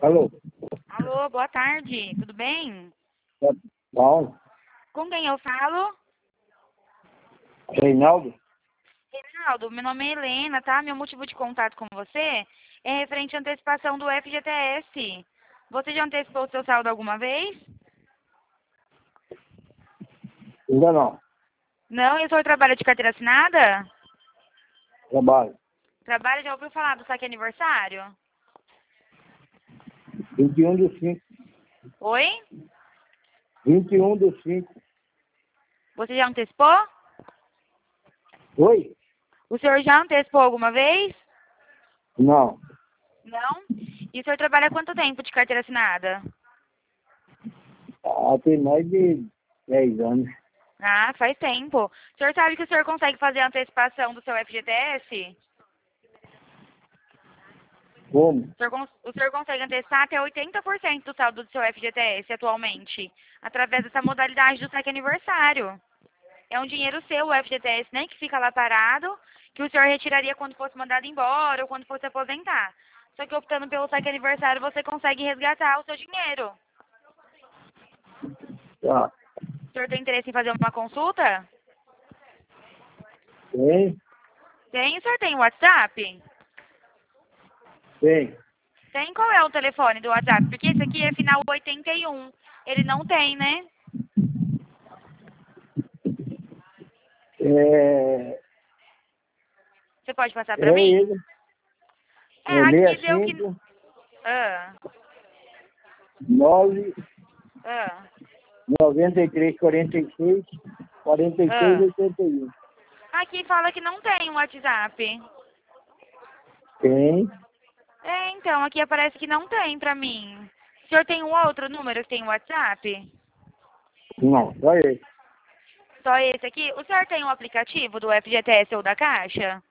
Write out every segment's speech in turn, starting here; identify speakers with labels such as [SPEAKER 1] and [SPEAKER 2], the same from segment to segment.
[SPEAKER 1] Alô?
[SPEAKER 2] Alô, boa tarde, tudo bem?
[SPEAKER 1] Tá bom?
[SPEAKER 2] Com quem eu falo?
[SPEAKER 1] Reinaldo?
[SPEAKER 2] Reinaldo, meu nome é Helena, tá? Meu motivo de contato com você é referente à antecipação do FGTS. Você já antecipou o seu saldo alguma vez?
[SPEAKER 1] Ainda não.
[SPEAKER 2] Não, e o senhor trabalha de carteira assinada?
[SPEAKER 1] Trabalho.
[SPEAKER 2] Trabalha, já ouviu falar do saque aniversário?
[SPEAKER 1] 21/5.
[SPEAKER 2] Oi?
[SPEAKER 1] 21/5.
[SPEAKER 2] Você já antecipou?
[SPEAKER 1] Oi?
[SPEAKER 2] O senhor já antecipou alguma vez?
[SPEAKER 1] Não.
[SPEAKER 2] Não? E o senhor trabalha há quanto tempo de carteira assinada?
[SPEAKER 1] Tem mais de 10 anos.
[SPEAKER 2] Ah, faz tempo. O senhor sabe que o senhor consegue fazer a antecipação do seu FGTS?
[SPEAKER 1] Como?
[SPEAKER 2] O senhor consegue antecipar até 80% do saldo do seu FGTS atualmente, através dessa modalidade do saque aniversário. É um dinheiro seu, o FGTS, nem que fica lá parado, que o senhor retiraria quando fosse mandado embora ou quando fosse aposentar. Só que optando pelo saque aniversário, você consegue resgatar o seu dinheiro.
[SPEAKER 1] Tá.
[SPEAKER 2] O senhor tem interesse em fazer uma consulta?
[SPEAKER 1] Tem?
[SPEAKER 2] Tem. O senhor tem WhatsApp?
[SPEAKER 1] Tem.
[SPEAKER 2] Tem. Qual é o telefone do WhatsApp? Porque esse aqui é final 81. Ele não tem, né?
[SPEAKER 1] É
[SPEAKER 2] Você pode passar pra mim?
[SPEAKER 1] ele.
[SPEAKER 2] É,
[SPEAKER 1] É
[SPEAKER 2] aqui deu que...
[SPEAKER 1] 65
[SPEAKER 2] Ah,
[SPEAKER 1] 9
[SPEAKER 2] ah,
[SPEAKER 1] 93 46 46
[SPEAKER 2] ah.
[SPEAKER 1] 81.
[SPEAKER 2] Aqui fala que não tem o WhatsApp.
[SPEAKER 1] Tem?
[SPEAKER 2] É, então, aqui aparece que não tem pra mim. O senhor tem um outro número que tem WhatsApp?
[SPEAKER 1] Não, só esse.
[SPEAKER 2] Só esse aqui? O senhor tem um aplicativo do FGTS ou da Caixa?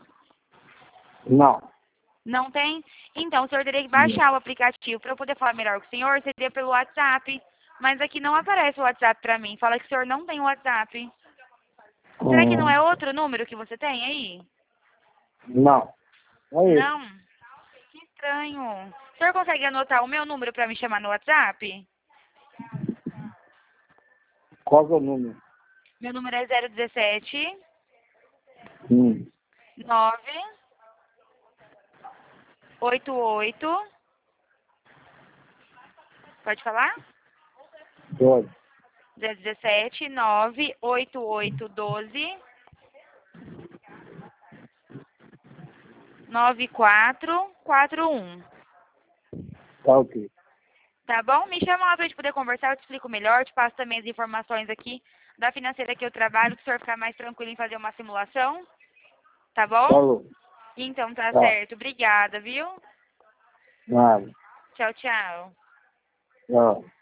[SPEAKER 1] Não.
[SPEAKER 2] Não tem? Então, o senhor teria que
[SPEAKER 1] Não.
[SPEAKER 2] baixar o aplicativo. Para eu poder falar melhor com o senhor, seria pelo WhatsApp. Mas aqui não aparece o WhatsApp pra mim. Fala que o senhor não tem o WhatsApp. Será que não é outro número que você tem aí?
[SPEAKER 1] Não. Só esse.
[SPEAKER 2] Não. Que estranho. O senhor consegue anotar o meu número pra me chamar no WhatsApp?
[SPEAKER 1] Qual que é o número?
[SPEAKER 2] Meu número é 017
[SPEAKER 1] Hum.
[SPEAKER 2] 988. Pode falar?
[SPEAKER 1] Pode.
[SPEAKER 2] 017 98812 9441.
[SPEAKER 1] Tá ok.
[SPEAKER 2] Tá bom? Me chama lá pra gente poder conversar, eu te explico melhor, te passo também as informações aqui da financeira que eu trabalho, para o senhor ficar mais tranquilo em fazer uma simulação. Tá bom?
[SPEAKER 1] Falou.
[SPEAKER 2] Então tá
[SPEAKER 1] Tá.
[SPEAKER 2] certo. Obrigada, viu?
[SPEAKER 1] Nada.
[SPEAKER 2] Tchau, tchau.
[SPEAKER 1] Tchau.